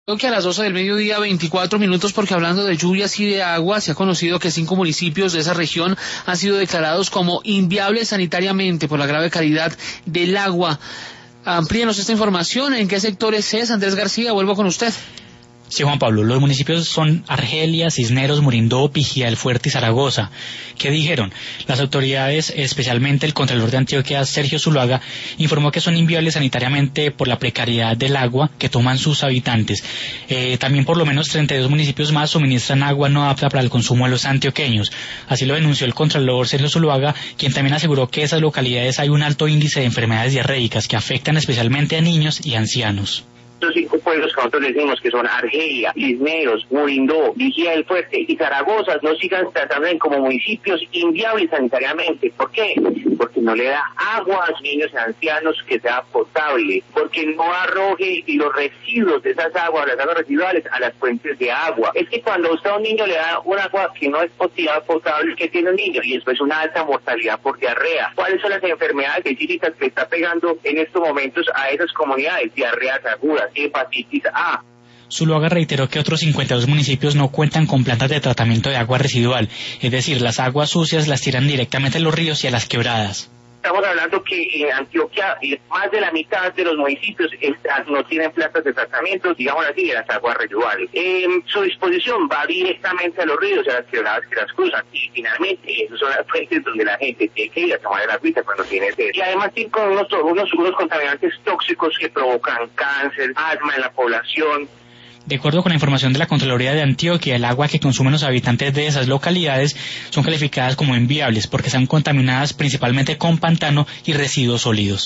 Creo que a las 12 del mediodía, 24 minutos, porque hablando de lluvias y de agua, se ha conocido que 5 municipios de esa región han sido declarados como inviables sanitariamente por la grave calidad del agua. Amplíenos esta información. ¿En qué sectores es? Andrés García, vuelvo con usted. Sí, Juan Pablo, los municipios son Argelia, Cisneros, Murindó, Pijía del Fuerte y Zaragoza. ¿Qué dijeron? Las autoridades, especialmente el Contralor de Antioquia, Sergio Zuluaga, informó que son inviables sanitariamente por la precariedad del agua que toman sus habitantes. También por lo menos 32 municipios más suministran agua no apta para el consumo de los antioqueños. Así lo denunció el Contralor Sergio Zuluaga, quien también aseguró que en esas localidades hay un alto índice de enfermedades diarreicas que afectan especialmente a niños y ancianos. Los 5 pueblos que nosotros decimos que son Argelia, Cisneros, Murindó, Pijía del Fuerte y Zaragoza no sigan tratando como municipios inviables sanitariamente. ¿Por qué? Porque no le da agua a los niños y ancianos que sea potable, porque no arroje los residuos de esas aguas, las aguas residuales, a las fuentes de agua. Es que cuando usted a un niño le da un agua que no es potable, ¿qué tiene un niño? Y después una alta mortalidad por diarrea. ¿Cuáles son las enfermedades específicas que está pegando en estos momentos a esas comunidades? Diarreas agudas, hepatitis A. Zuluaga reiteró que otros 52 municipios no cuentan con plantas de tratamiento de agua residual, es decir, las aguas sucias las tiran directamente a los ríos y a las quebradas. Estamos hablando que en Antioquia más de la mitad de los municipios no tienen plantas de tratamiento, digamos así, de las aguas residuales. Su disposición va directamente a los ríos y a las quebradas que las cruzan. Y finalmente, esas son las fuentes donde la gente tiene que ir a tomar el agüita cuando tiene sed. Y además tiene con unos contaminantes tóxicos que provocan cáncer, asma en la población. De acuerdo con la información de la Contraloría de Antioquia, el agua que consumen los habitantes de esas localidades son calificadas como inviables porque están contaminadas principalmente con pantano y residuos sólidos.